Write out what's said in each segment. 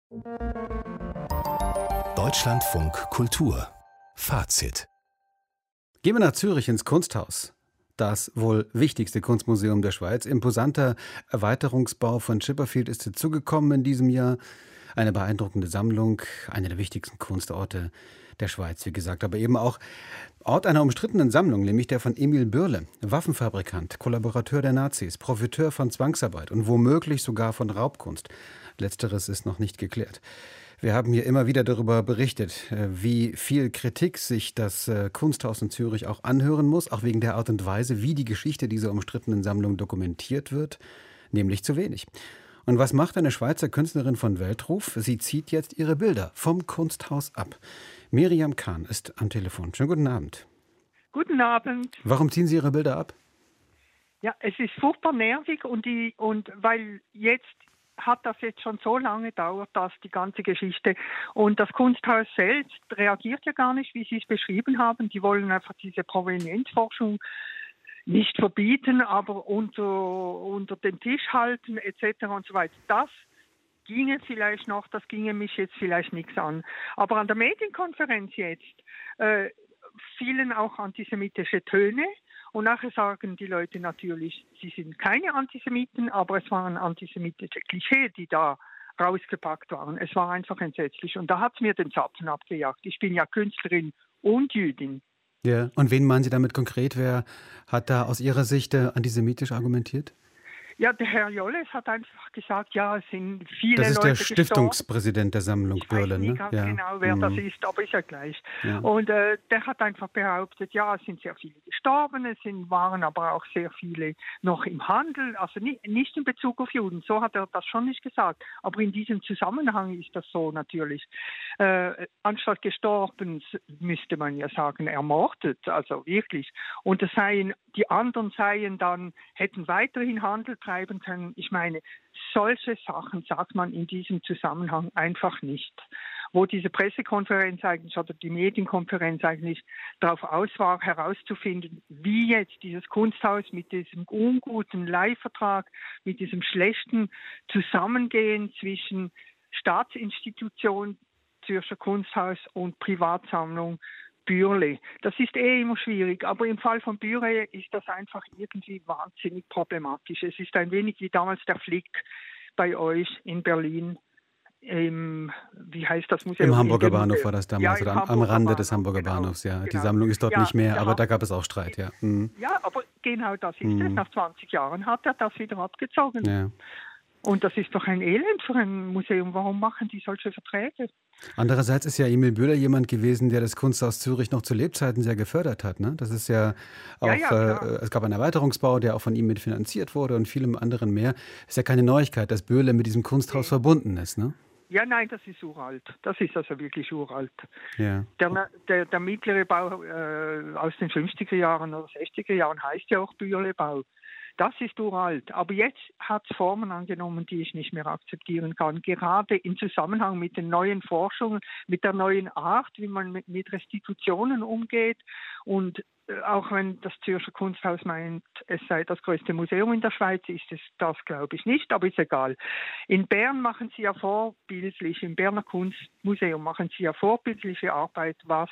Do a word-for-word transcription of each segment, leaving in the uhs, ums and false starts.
Deutschlandfunk Kultur Fazit. Gehen wir nach Zürich ins Kunsthaus. Das wohl wichtigste Kunstmuseum der Schweiz. Imposanter Erweiterungsbau von Chipperfield ist hinzugekommen in diesem Jahr. Eine beeindruckende Sammlung, einer der wichtigsten Kunstorte der Schweiz, wie gesagt. Aber eben auch Ort einer umstrittenen Sammlung, nämlich der von Emil Bürle. Waffenfabrikant, Kollaborateur der Nazis, Profiteur von Zwangsarbeit und womöglich sogar von Raubkunst. Letzteres ist noch nicht geklärt. Wir haben hier immer wieder darüber berichtet, wie viel Kritik sich das Kunsthaus in Zürich auch anhören muss, auch wegen der Art und Weise, wie die Geschichte dieser umstrittenen Sammlung dokumentiert wird, nämlich zu wenig. Und was macht eine Schweizer Künstlerin von Weltruf? Sie zieht jetzt ihre Bilder vom Kunsthaus ab. Miriam Kahn ist am Telefon. Schönen guten Abend. Guten Abend. Warum ziehen Sie Ihre Bilder ab? Ja, es ist furchtbar nervig und, die, und weil jetzt hat das jetzt schon so lange gedauert, dass die ganze Geschichte. Und das Kunsthaus selbst reagiert ja gar nicht, wie Sie es beschrieben haben. Die wollen einfach diese Provenienzforschung nicht verbieten, aber unter, unter den Tisch halten et cetera und so weiter. Das ginge vielleicht noch, das ginge mich jetzt vielleicht nichts an. Aber an der Medienkonferenz jetzt äh, fielen auch antisemitische Töne. Und nachher sagen die Leute natürlich, sie sind keine Antisemiten, aber es waren antisemitische Klischees, die da rausgepackt waren. Es war einfach entsetzlich. Und da hat es mir den Zapfen abgejagt. Ich bin ja Künstlerin und Jüdin. Ja. Und wen meinen Sie damit konkret? Wer hat da aus Ihrer Sicht äh, antisemitisch argumentiert? Ja, der Herr Jolles hat einfach gesagt, ja, es sind viele Leute Das ist Leute der Stiftungspräsident der Sammlung ich Bürle, weiß nicht ne? ganz Ja. genau, wer mhm. das ist, aber ist ja gleich. Ja. Und äh, der hat einfach behauptet, ja, es sind sehr viele gestorben, es sind, waren aber auch sehr viele noch im Handel, also nicht, nicht in Bezug auf Juden, so hat er das schon nicht gesagt. Aber in diesem Zusammenhang ist das so natürlich. Äh, anstatt gestorben müsste man ja sagen, ermordet, also wirklich. Und es seien, die anderen seien dann, hätten weiterhin Handel treiben können. Ich meine, solche Sachen sagt man in diesem Zusammenhang einfach nicht. Wo diese Pressekonferenz eigentlich oder die Medienkonferenz eigentlich darauf aus war, herauszufinden, wie jetzt dieses Kunsthaus mit diesem unguten Leihvertrag, mit diesem schlechten Zusammengehen zwischen Staatsinstitution, Zürcher Kunsthaus und Privatsammlung Bürle. Das ist eh immer schwierig, aber im Fall von Bürle ist das einfach irgendwie wahnsinnig problematisch. Es ist ein wenig wie damals der Flick bei euch in Berlin. Im, wie heißt das Museum? Im Hamburger Bahnhof war das damals, ja, oder am, am Rande Bahnhof, des Hamburger genau, Bahnhofs, ja. Genau. Die Sammlung ist dort ja, nicht mehr, aber hat, da gab es auch Streit, ja. Mhm. Ja, aber genau das ist mhm. es. Nach zwanzig Jahren hat er das wieder abgezogen. Ja. Und das ist doch ein Elend für ein Museum. Warum machen die solche Verträge? Andererseits ist ja Emil Bürle jemand gewesen, der das Kunsthaus Zürich noch zu Lebzeiten sehr gefördert hat. Ne? Das ist ja auch, ja, ja, äh, es gab einen Erweiterungsbau, der auch von ihm mitfinanziert wurde und vielem anderen mehr. Ist ja keine Neuigkeit, dass Bürle mit diesem Kunsthaus okay. verbunden ist, ne? Ja, nein, das ist uralt. Das ist also wirklich uralt. Ja. Der, der, der mittlere Bau äh, aus den fünfziger Jahren oder sechziger Jahren heißt ja auch Bürle-Bau. Das ist uralt. Aber jetzt hat es Formen angenommen, die ich nicht mehr akzeptieren kann. Gerade im Zusammenhang mit den neuen Forschungen, mit der neuen Art, wie man mit, mit Restitutionen umgeht. Und äh, auch wenn das Zürcher Kunsthaus meint, es sei das größte Museum in der Schweiz, ist es das, glaube ich, nicht. Aber ist egal. In Bern machen sie ja vorbildlich, im Berner Kunstmuseum machen sie ja vorbildliche Arbeit, was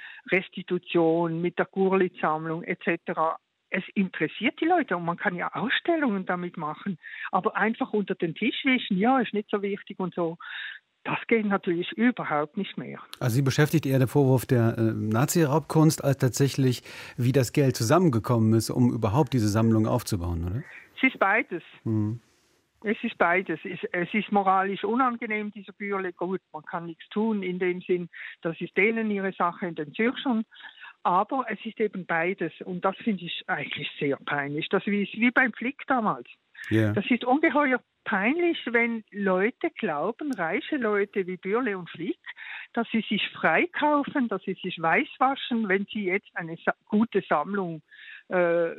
Restitution mit der Gurlitt-Sammlung et cetera. Es interessiert die Leute und man kann ja Ausstellungen damit machen, aber einfach unter den Tisch wischen, ja, ist nicht so wichtig und so. Das geht natürlich überhaupt nicht mehr. Also Sie beschäftigt eher der Vorwurf der äh, Nazi-Raubkunst als tatsächlich, wie das Geld zusammengekommen ist, um überhaupt diese Sammlung aufzubauen, oder? Es ist beides. Mhm. Es ist beides. Es, es ist moralisch unangenehm, dieser Bürle. Gut, man kann nichts tun in dem Sinn, das ist denen ihre Sache in den Zürchern. Aber es ist eben beides und das finde ich eigentlich sehr peinlich. Das ist wie beim Flick damals. Yeah. Das ist ungeheuer peinlich, wenn Leute glauben, reiche Leute wie Bürle und Flick, dass sie sich freikaufen, dass sie sich weißwaschen, wenn sie jetzt eine sa- gute Sammlung äh,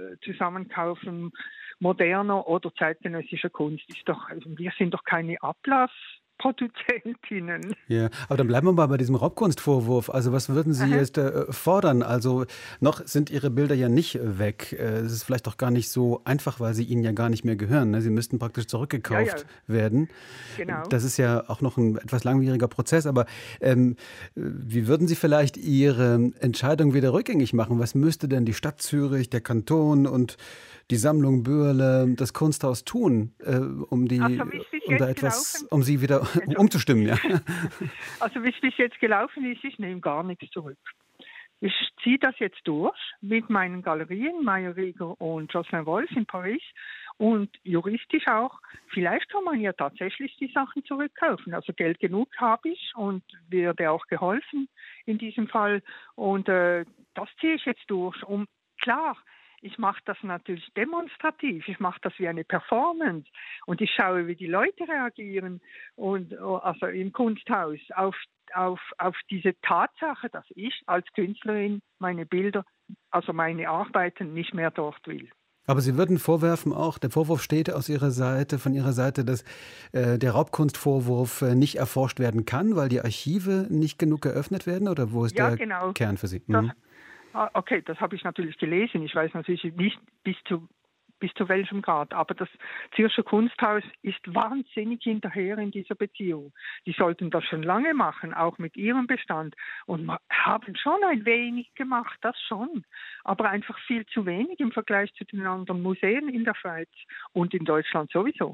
zusammenkaufen, moderner oder zeitgenössischer Kunst. Ist doch, wir sind doch keine Ablass. Produzentinnen. Ja, aber dann bleiben wir mal bei diesem Raubkunstvorwurf. Also was würden Sie Aha. jetzt äh, fordern? Also noch sind Ihre Bilder ja nicht weg. Äh, Es ist vielleicht auch gar nicht so einfach, weil sie Ihnen ja gar nicht mehr gehören. Ne? Sie müssten praktisch zurückgekauft Ja, ja. werden. Genau. Das ist ja auch noch ein etwas langwieriger Prozess. Aber ähm, wie würden Sie vielleicht Ihre Entscheidung wieder rückgängig machen? Was müsste denn die Stadt Zürich, der Kanton und die Sammlung Böhrle, das Kunsthaus tun, äh, um die, Also wie es bis um da jetzt etwas, gelaufen, um sie wieder umzustimmen, ja? also wie es bis jetzt gelaufen ist, ich nehme gar nichts zurück. Ich ziehe das jetzt durch mit meinen Galerien, Meyer Rieger und Jocelyn Wolf in Paris und juristisch auch. Vielleicht kann man ja tatsächlich die Sachen zurückkaufen. Also Geld genug habe ich und werde auch geholfen in diesem Fall. Und äh, das ziehe ich jetzt durch. Und klar, ich mache das natürlich demonstrativ. Ich mache das wie eine Performance. Und ich schaue, wie die Leute reagieren. Und also im Kunsthaus auf, auf, auf diese Tatsache, dass ich als Künstlerin meine Bilder, also meine Arbeiten nicht mehr dort will. Aber Sie würden vorwerfen auch, der Vorwurf steht aus Ihrer Seite, von Ihrer Seite, dass äh, der Raubkunstvorwurf äh, nicht erforscht werden kann, weil die Archive nicht genug geöffnet werden? Oder wo ist Ja, der genau. Kern für Sie? Das, Mhm. okay, das habe ich natürlich gelesen. Ich weiß natürlich nicht bis zu, bis zu welchem Grad. Aber das Zürcher Kunsthaus ist wahnsinnig hinterher in dieser Beziehung. Die sollten das schon lange machen, auch mit ihrem Bestand. Und haben schon ein wenig gemacht, das schon. Aber einfach viel zu wenig im Vergleich zu den anderen Museen in der Schweiz und in Deutschland sowieso.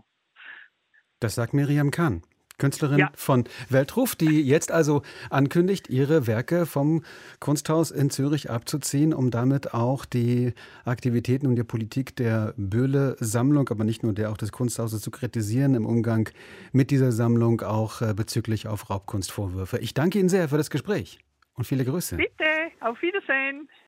Das sagt Miriam Kann, Künstlerin Ja. von Weltruf, die jetzt also ankündigt, ihre Werke vom Kunsthaus in Zürich abzuziehen, um damit auch die Aktivitäten und die Politik der Böhle-Sammlung, aber nicht nur der, auch des Kunsthauses zu kritisieren im Umgang mit dieser Sammlung, auch äh, bezüglich auf Raubkunstvorwürfe. Ich danke Ihnen sehr für das Gespräch und viele Grüße. Bitte, auf Wiedersehen.